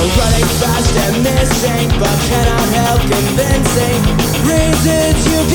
Running fast and missing, but cannot help convincing reasons you